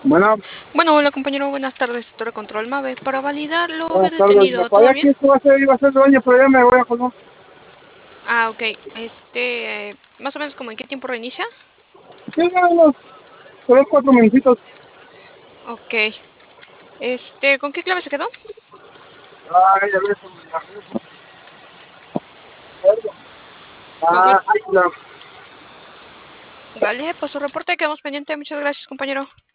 Bueno, Bueno, hola compañero, buenas tardes, Torre Control Mave. Para validar lo buenas tardes. ¿Me detenido, podía ¿todo bien? aquí? Esto iba a ser dueño, pero ya me voy a colgar. Ah, ok. Más o menos como en qué tiempo reinicia. Sí, ya unos 3, 4 minutitos. Ok. ¿Con qué clave se quedó? Ay, a ver, ¿Con cuál? ahí la Vale, pues su reporte quedamos pendiente. Muchas gracias, compañero.